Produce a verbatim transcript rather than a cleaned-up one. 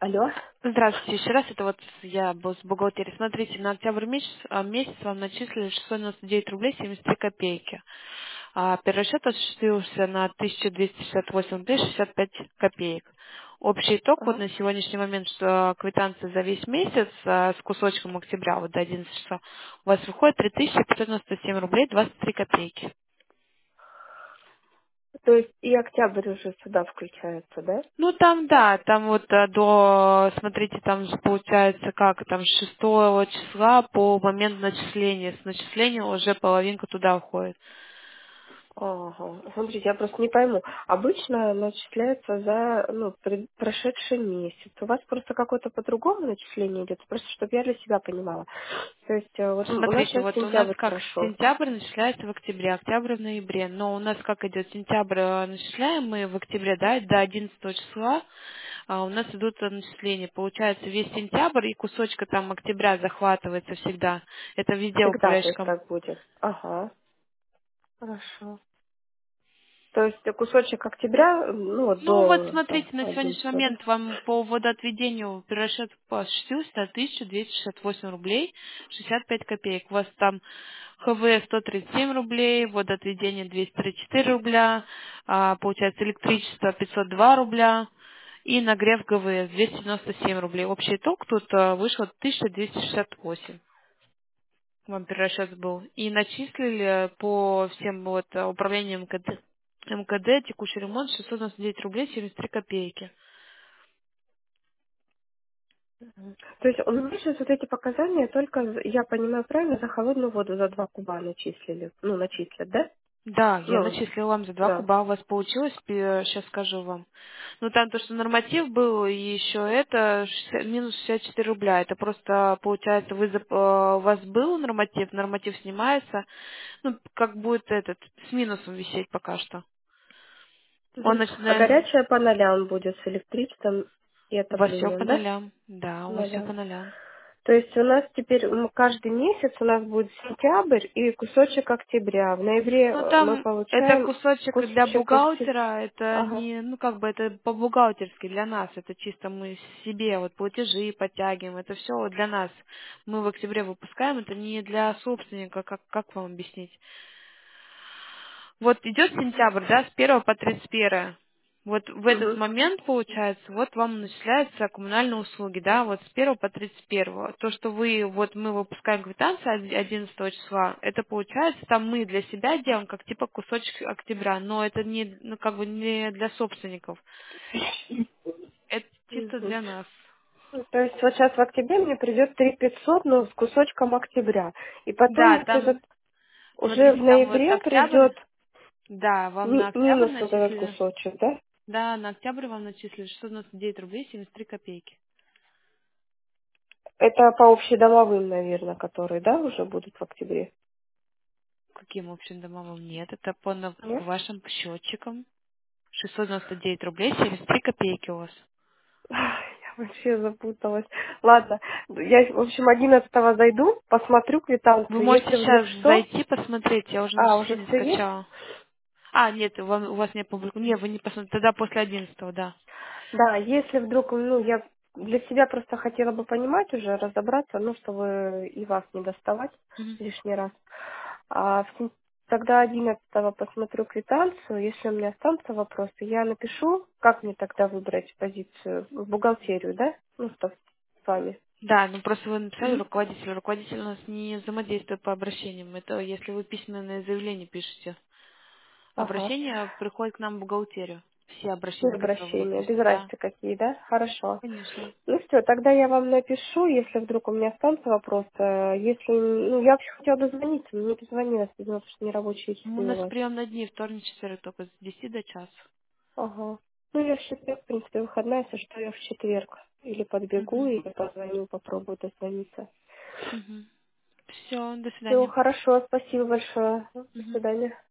Алло. Здравствуйте, еще раз, это вот я был с бухгалтерией. Смотрите, на октябрь месяц, а, месяц вам начислили шестьсот девяносто девять рублей семьдесят три копейки. А перерасчет осуществился на тысячу двести шестьдесят восемь рублей шестьдесят пять копеек. Общий итог вот Ага. на сегодняшний момент, что квитанция за весь месяц а, с кусочком октября, вот до одиннадцатого числа, у вас выходит три тысячи пятьсот девяносто семь рублей двадцать три копейки. То есть и октябрь уже сюда включается, да? Ну там да, там вот а, до, смотрите, там же получается как, там с шестого числа по момент начисления, с начисления уже половинка туда уходит. Ага. Смотрите, я просто не пойму. Обычно начисляется за ну, пред- прошедший месяц. У вас просто какое-то по-другому начисление идет? Просто чтобы я для себя понимала. То есть э, вот м, у нас Смотрите, сейчас вот у нас сентябрь как прошел. сентябрь начисляется в октябре, октябрь в ноябре, но у нас как идет сентябрь э, начисляем мы в октябре, да, до одиннадцатого числа а у нас идут э, начисления. Получается весь сентябрь и кусочка там октября захватывается всегда. Это везде Всегда, то есть управляющим. так будет. Ага. Хорошо. То есть кусочек октября, ну вот Ну вот до смотрите, там, на сегодняшний одиннадцатого, да? момент вам по водоотведению перерасчет осуществился на тысячу двести шестьдесят восемь рублей шестьдесят пять копеек. У вас там ХВ сто тридцать семь рублей, водоотведение двести тридцать четыре рубля, а, получается электричество пятьсот два рубля и нагрев ГВС двести девяносто семь рублей. Общий итог тут а, вышел тысяча двести шестьдесят восемь. Вам перерасчет был. И начислили по всем вот а, управлениям МКД, МКД текущий ремонт шестьсот девяносто девять рублей семьдесят три копейки. Мгм. То есть у меня сейчас вот эти показания только, за- я понимаю правильно, за холодную воду за два куба начислили. Ну, начислят, да? Да, я Ну, начислила вам за два да. куба, у вас получилось, сейчас скажу вам. Ну там то, что норматив был, и еще это шестьдесят минус шестьдесят четыре рубля. Это просто получается, вы зап- э, у вас был норматив, норматив снимается, ну как будет этот с минусом висеть пока что. Он Мгм. А начинает, горячая по нолям будет с электричеством и у вас все по отоплением, да? нолям. Да, По у вас все нолям. по нолям. То есть у нас теперь м, каждый месяц у нас будет сентябрь и кусочек октября. В ноябре Ну э, мы там это получаем кусочек для кусочек октября. бухгалтера, это Ага. не, ну как бы это по-бухгалтерски для нас, это чисто мы себе вот платежи подтягиваем, это все для нас. Мы в октябре выпускаем, это не для собственника, как, как вам объяснить? Вот идет сентябрь, да, с первого по тридцать первое. Вот в этот Мгм. момент, получается, вот вам начисляются коммунальные услуги, да, вот с первого по тридцать первое. То, что вы, вот мы выпускаем квитанцию одиннадцатого числа, это получается, там мы для себя делаем, как типа кусочек октября, но это не, ну, как бы не для собственников. Это чисто Мгм. для нас. Ну, то есть вот сейчас в октябре мне придет три пятьсот, но с кусочком октября. И Да, потом вот этот там, уже в смотрите, там вот ноябре октябрь, придет да, вам на ми- октябрь минус вот этот начислили, кусочек, да? да, на октябрь вам начислили шестьсот девяносто девять рублей семьдесят три копейки. Это по общедомовым, наверное, которые, да, уже будут в октябре? Каким общим домовым? Нет, это по, на- по Нет? вашим счетчикам. шестьсот девяносто девять рублей семьдесят три копейки у вас. Ах, я вообще запуталась. Ладно, я, в общем, одиннадцатого зайду, посмотрю Вы квитанцию. можете Если вдруг сейчас что... зайти посмотреть, я уже А, уже начисление все есть? скачала. А, нет, вам- у вас не опубликовано. Нет, вы не посмотрите. Тогда после одиннадцатого, да. Да, если вдруг, ну, я для себя просто хотела бы понимать уже, разобраться, ну, чтобы и вас не доставать Мгм. лишний раз. А в сен- тогда одиннадцатого посмотрю квитанцию. Если у меня останутся вопросы, я напишу, как мне тогда выбрать позицию в бухгалтерию, да? Ну, что с вами. Да, ну просто вы написали Мгм. руководителю. Руководитель у нас не взаимодействует по обращениям. Это если вы письменное заявление пишете. Ага. Обращение приходит к нам в бухгалтерию. Все Все обращения, которые вы обращения, напишете, без да. разницы какие, да? Хорошо. Конечно. Ну все, тогда я вам напишу, если вдруг у меня останутся вопросы. Если, ну, я вообще хотела дозвониться, но не позвонила, потому что нерабочие Ну, у часы у нас вас. приемные дни вторник, четверг только с десяти до часа. Ага. Ну, я в четверг, в принципе, выходная, если что, я в четверг. Или подбегу, Мгм. или позвоню, попробую дозвониться. Мгм. Все, до Все, свидания. хорошо, спасибо большое. До Мгм. свидания.